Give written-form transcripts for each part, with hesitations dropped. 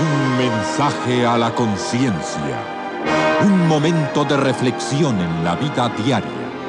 Un mensaje a la conciencia. Un momento de reflexión en la vida diaria.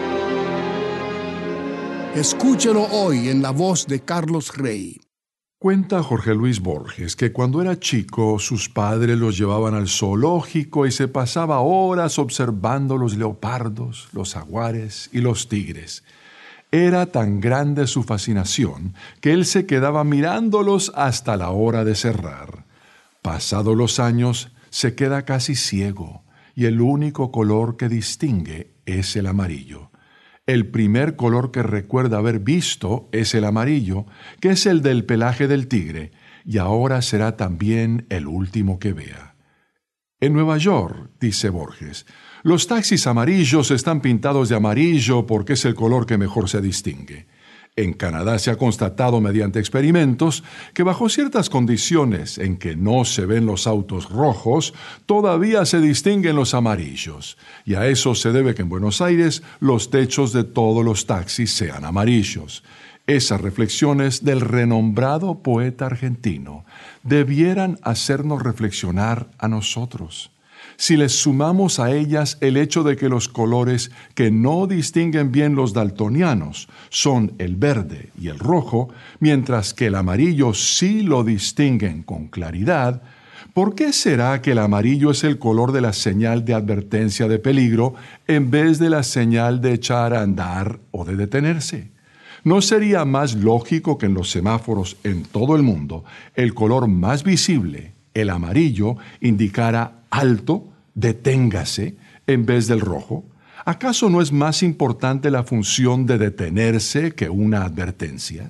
Escúchelo hoy en la voz de Carlos Rey. Cuenta Jorge Luis Borges que cuando era chico sus padres los llevaban al zoológico y se pasaba horas observando los leopardos, los jaguares y los tigres. Era tan grande su fascinación que él se quedaba mirándolos hasta la hora de cerrar. Pasados los años, se queda casi ciego y el único color que distingue es el amarillo. El primer color que recuerda haber visto es el amarillo, que es el del pelaje del tigre, y ahora será también el último que vea. En Nueva York, dice Borges, los taxis amarillos están pintados de amarillo porque es el color que mejor se distingue. En Canadá se ha constatado mediante experimentos que bajo ciertas condiciones en que no se ven los autos rojos, todavía se distinguen los amarillos. Y a eso se debe que en Buenos Aires los techos de todos los taxis sean amarillos. Esas reflexiones del renombrado poeta argentino debieran hacernos reflexionar a nosotros. Si les sumamos a ellas el hecho de que los colores que no distinguen bien los daltonianos son el verde y el rojo, mientras que el amarillo sí lo distinguen con claridad, ¿por qué será que el amarillo es el color de la señal de advertencia de peligro en vez de la señal de echar a andar o de detenerse? ¿No sería más lógico que en los semáforos en todo el mundo el color más visible, el amarillo, indicara alto, deténgase, en vez del rojo? ¿Acaso no es más importante la función de detenerse que una advertencia?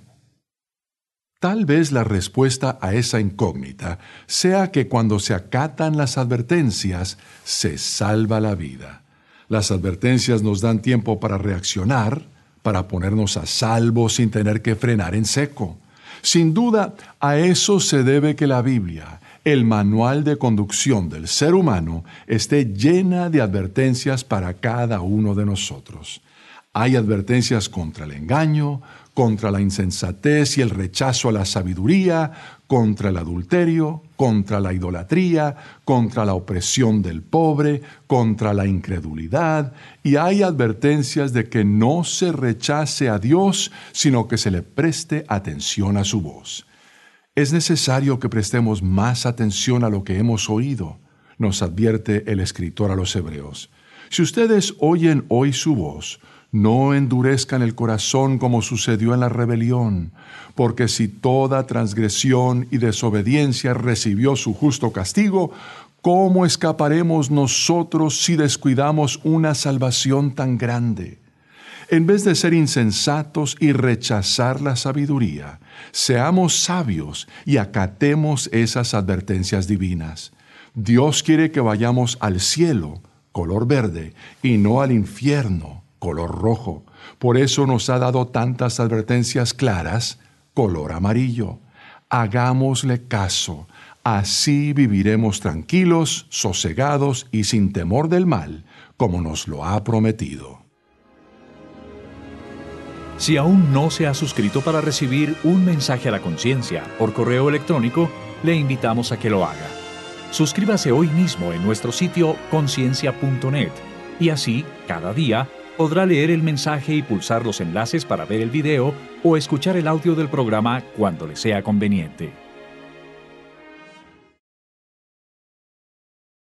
Tal vez la respuesta a esa incógnita sea que cuando se acatan las advertencias, se salva la vida. Las advertencias nos dan tiempo para reaccionar, para ponernos a salvo sin tener que frenar en seco. Sin duda, a eso se debe que la Biblia, el manual de conducción del ser humano, esté llena de advertencias para cada uno de nosotros. Hay advertencias contra el engaño, contra la insensatez y el rechazo a la sabiduría, contra el adulterio, contra la idolatría, contra la opresión del pobre, contra la incredulidad, y hay advertencias de que no se rechace a Dios, sino que se le preste atención a su voz. Es necesario que prestemos más atención a lo que hemos oído, nos advierte el escritor a los Hebreos. Si ustedes oyen hoy su voz, no endurezcan el corazón como sucedió en la rebelión, porque si toda transgresión y desobediencia recibió su justo castigo, ¿cómo escaparemos nosotros si descuidamos una salvación tan grande? En vez de ser insensatos y rechazar la sabiduría, seamos sabios y acatemos esas advertencias divinas. Dios quiere que vayamos al cielo, color verde, y no al infierno, color rojo. Por eso nos ha dado tantas advertencias claras, color amarillo. Hagámosle caso. Así viviremos tranquilos, sosegados y sin temor del mal, como nos lo ha prometido. Si aún no se ha suscrito para recibir un mensaje a la conciencia por correo electrónico, le invitamos a que lo haga. Suscríbase hoy mismo en nuestro sitio conciencia.net y así, cada día, podrá leer el mensaje y pulsar los enlaces para ver el video o escuchar el audio del programa cuando le sea conveniente.